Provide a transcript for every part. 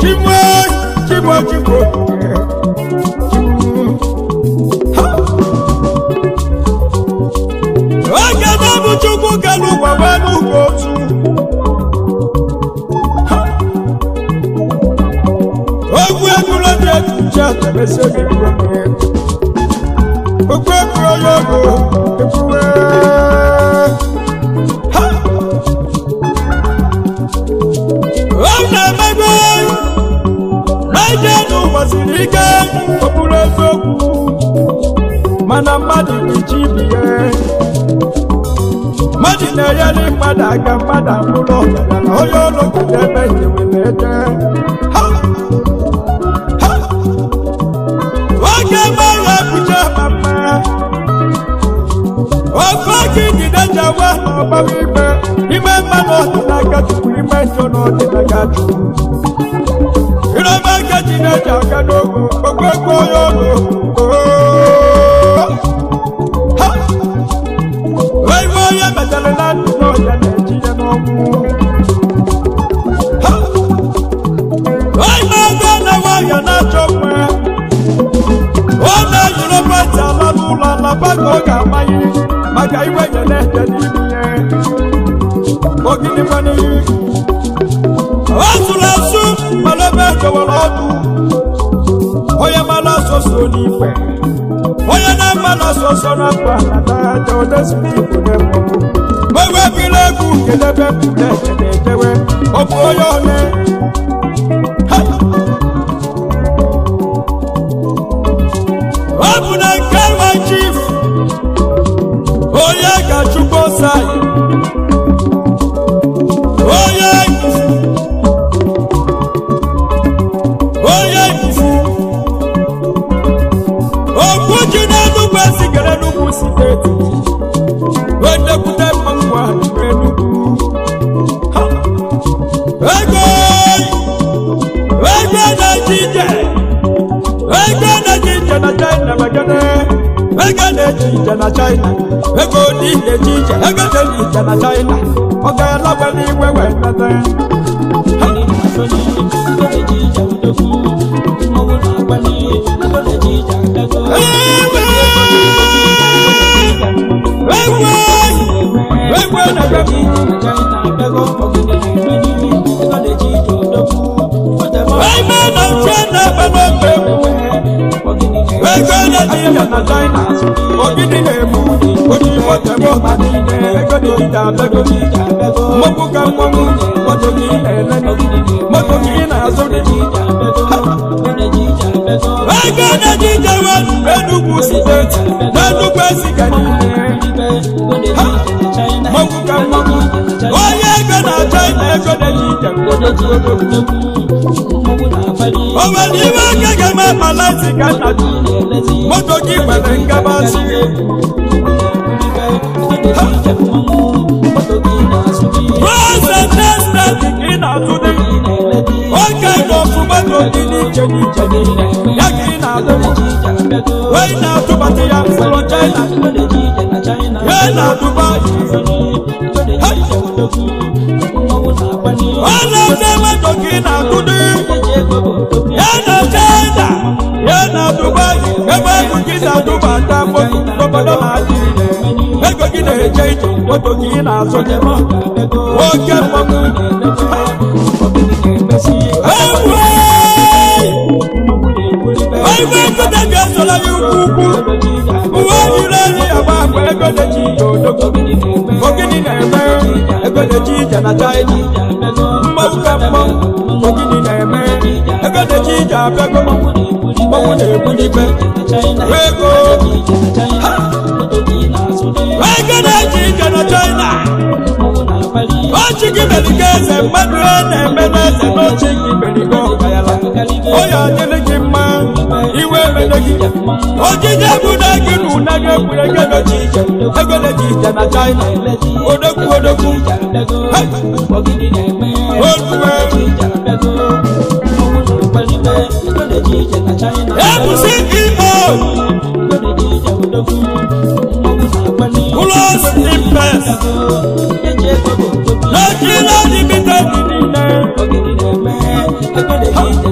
Lord,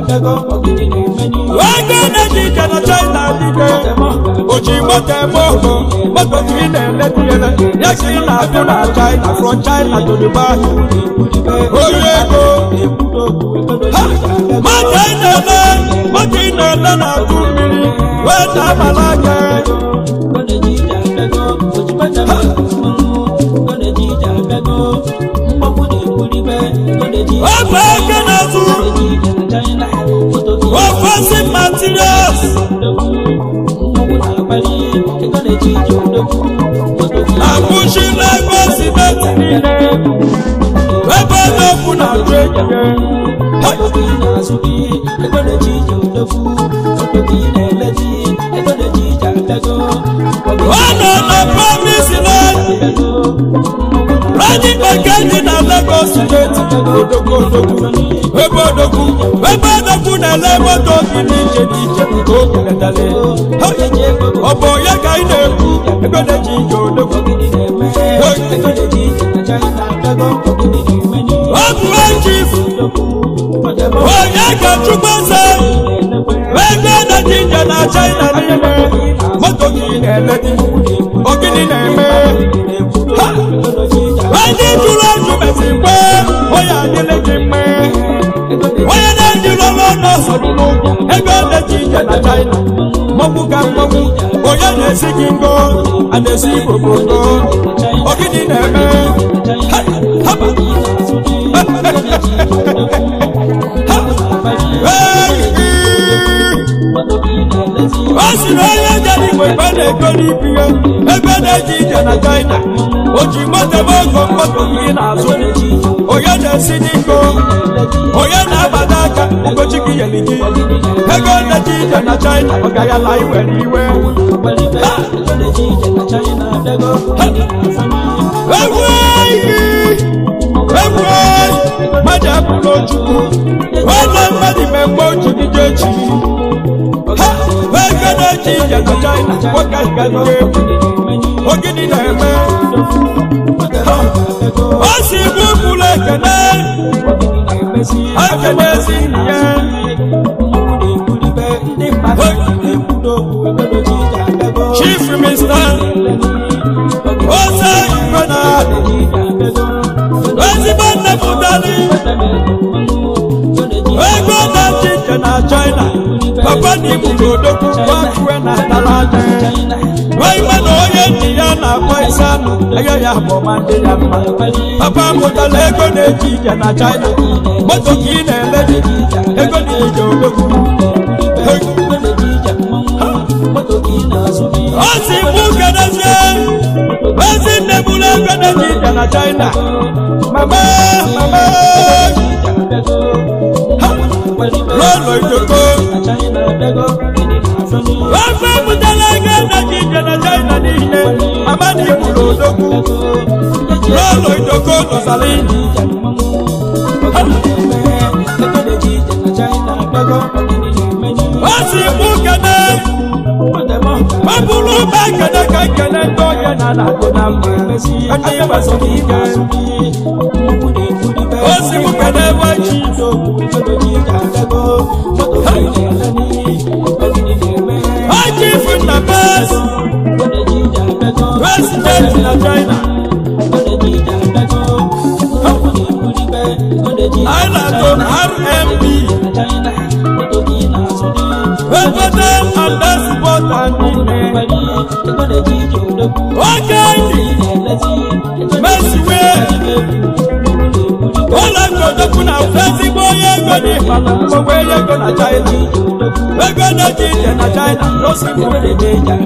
China dike oji moto moto moto China letiyele China to na China from China to Dubai oyego Martina na kumiri wena malaka Offensive materials pushing like president running back in Lagos State Ebodoku na Lagos DJ Obo ya ka ine Egodeji Odoku Chief Oya ka Chukwueze Egodeji na China moto ki eledi ogini na eme Wadi juro jumesi mwe Oya dile jime Oya na juro lono sodino Egodeji na China Mobuka mobu Oya nesi kingo Anesi bobogo ogini na eme Haba Australia jari mwebele koni piyo Ebele jije na China Oji mote bongo moto kina azuni Oya nesi niko Oya na badaka Ogochi kiyeliji Egole jije na China Ogaya la iwe niwe Ewey Maja bulo chuku Wala madi membo chuki jechi China what can you ogini na eme Osi bukule kene Akenesi niye Chief Minister Osa Ibana President Nebudali Ego na chiche na China Papa ni mudodoku wakwe na talaje Waimano oye niya na paisano Aya ya bomande ya ma Papa mudale ego ne chiche na China Moto kine ledi Ego ni jodoku Osi buke na se Osi nebule ego ne chiche na China Mama Lolo itoko Wafe mutalaga na jije na China nile Amani mulodoku Lolo itoko nosalini Wasi mukene Mabulu bakene kakene Toye na nakunamba Anye basomike Wasi mukene wachido Chief in the best President in China Island on RMB President and the support and okay Mercy way All I got to put out fancy boy Where gonna China We're gonna change in China No simple danger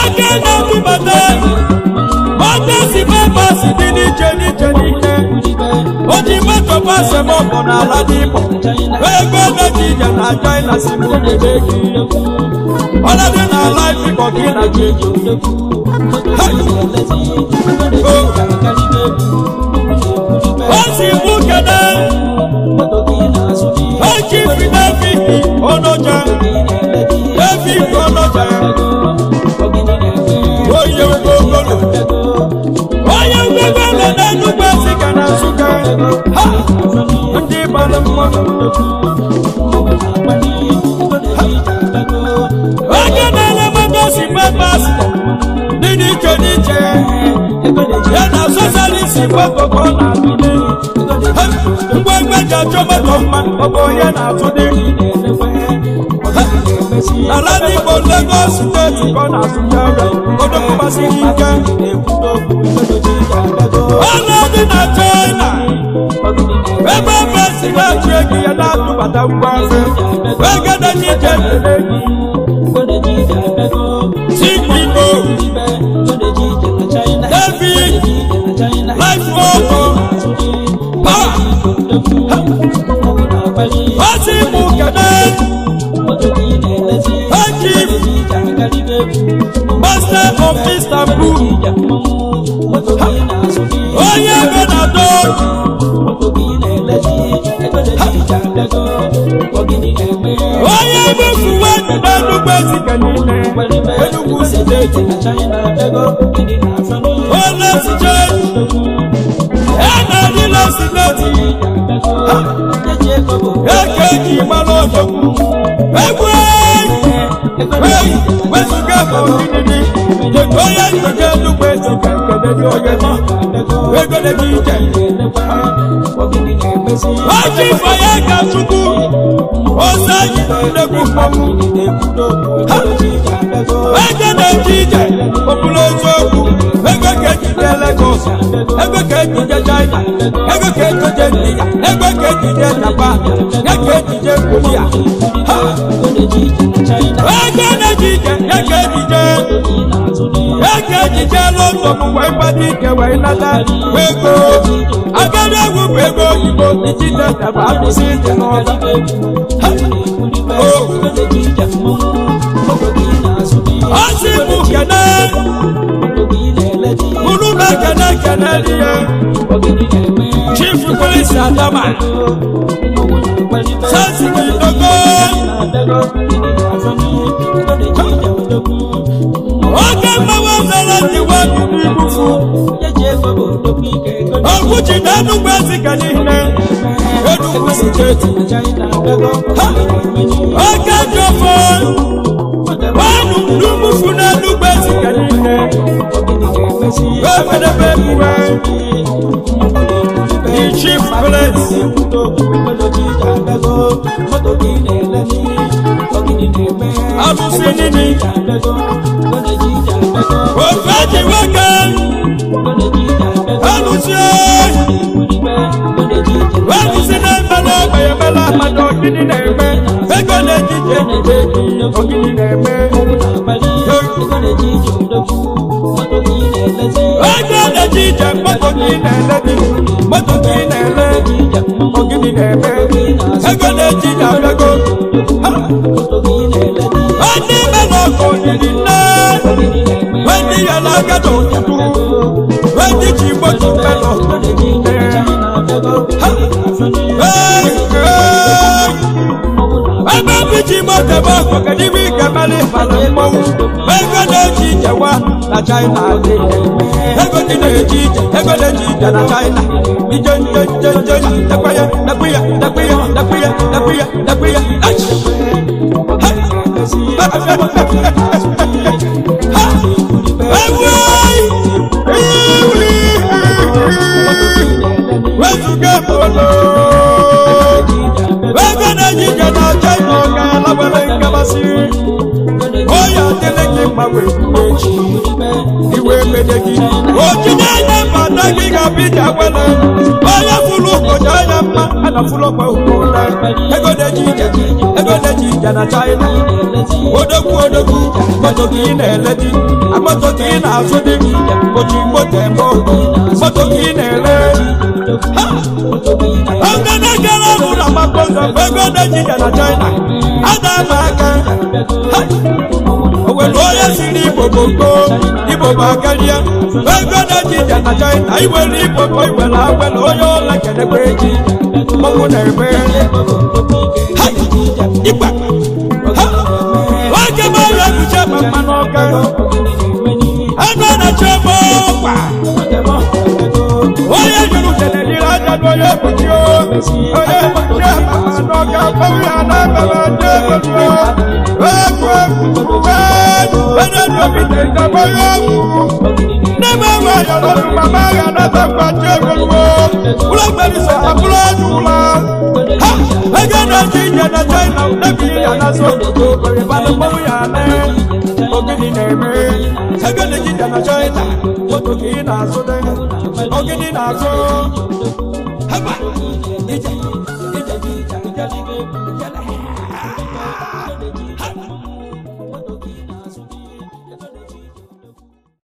aka na-atụbata mọtasi mebasi dị n'iche n'iche n'iche o ji moto pasị m ọbụ n'ala n'Igbo ego na-eji ije na China si m debe gị ọla dị n'ala Igbo gị na ji eji o si mụ kene o ji fi David Onoja David Onoja onye ngwogolo na-enugbe Nsụka na Nsụka ha ndị bara mmanụ oge na-ele motosi pepas dị n'iche n'iche ya na sosalisi gbakọkọ na-atụdị ngwengwe ji achọ moto mma ọ bụ onye na-atụ dị ala n'Igbo Lagos steeti ka ọ na-atụcha odokwụmasịghị ike ọla dị na China ebe ebe si na-achụ ego ya na-atụbata ngwa ego na-eji ije CEO David Life Auto Osi mụ kene Chief Master of Istanbul onye ebe na-atọ onye emefuwe n'Enugwu Ezike niile Enugu steeti ole sije na-adịla steeti eke eji mara odogwu egwu wezuga bụ oriri onye njoje Enugu Ezike kededi onye nọ ego na-eji ije oji ifo ya ga-achukwu ose anyị nnekwu mmanwụ ego na-eji ije okpuru eziokwu ego ka ejije Lagos ego ka ejije China ego ka ejije ndị ya ego ka ejije Japan ya ka ejije Korea ego na-eji ije ya ka ejije London wee gbado ike wee nata ego agadi egwu bụ ego oyibo ijide daba akwụsị ije n'ọla ọ sị bụ kene unu na-ekene kene dị ya Chief Police Adama Sasiki Dogo oge mmanwe mere ndị wadụ n'ibufu ọgwụchi na Enugu Ezike niile Enugu steeti oge jọfọ wanụ n'ibufu na Enugu Ezike niile emedebe emume the Chief Police alụsị nini ofe ji nwoke alụsị na-eme n'ogbe emela mmadụ ogidi na-eme ego na-eji ije ogidi na-eme ego na-eji ije moto gị na-ele moto gị na-ele ogidi na-eme ego na-eji ije abịago ndị ime n'ọkụ dịrị nne ndị ya n'aka n'ụtụtụ ndị ji moto melọ ebe ndị ji moto ebe ọkụ kedu ibe ike mara ịbara mmọnwụ ego na-eji ije wa na China dị ego dị na-eji ije ego na-eji ije na China ije nje nekwe ya wezuga polo ego na-eji ije na China ọ ga-alawere nkabasị oya dịrị gị mgbanwe echi iwe mede gị ojide anya mbata gị ga-abịja gwele onye fụrụ ụbọchị anya mma a na fụrụ ọkpa ụkwụ ego na-eji ije jinja na China odogwu moto gị na-eledi moto gị na-azụ dị oji moto eme moto gị na-ele oge na-egara ọrụ na mapụzọ ego na jinja na China ada m aka owelu onye siri Igbo gbogbo Igbo bụ akarịa ego na jinja na China iwere Igbo bụ iwere agwela onye ọla kedekwa eji mmanwụ na-eme ịgba oge ma ya bụcha ma mmanụ ọka ego na-achọ ebe ọkwa onye jụrụ kenediri aja n'onye bụchi onye bụchi ma mmanụ ọka gbanwe ya na-abara ndị ebe never were your little mama and other country. Blackberry said, I'm glad you love. I got a change and a China, maybe and a so to go, but if I don't know your name, okay, name, I got a change and a China, what to get us so then, okay,